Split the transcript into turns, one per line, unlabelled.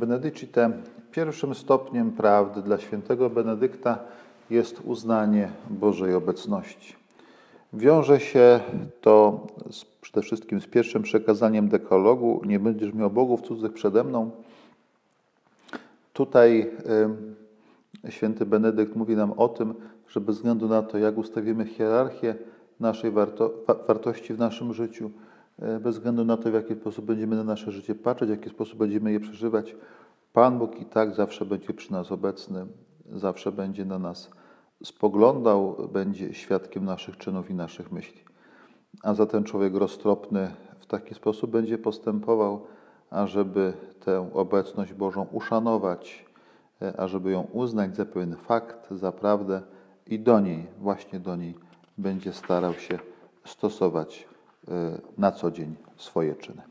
Benedicite, pierwszym stopniem prawdy dla świętego Benedykta jest uznanie Bożej obecności. Wiąże się to przede wszystkim z pierwszym przekazaniem dekalogu: nie będziesz miał bogów cudzych przede mną. Tutaj święty Benedykt mówi nam o tym, że bez względu na to, jak ustawimy hierarchię naszej wartości w naszym życiu, bez względu na to, w jaki sposób będziemy na nasze życie patrzeć, w jaki sposób będziemy je przeżywać, Pan Bóg i tak zawsze będzie przy nas obecny, zawsze będzie na nas spoglądał, będzie świadkiem naszych czynów i naszych myśli. A zatem człowiek roztropny w taki sposób będzie postępował, ażeby tę obecność Bożą uszanować, ażeby ją uznać za pewien fakt, za prawdę i właśnie do niej będzie starał się stosować na co dzień swoje czyny.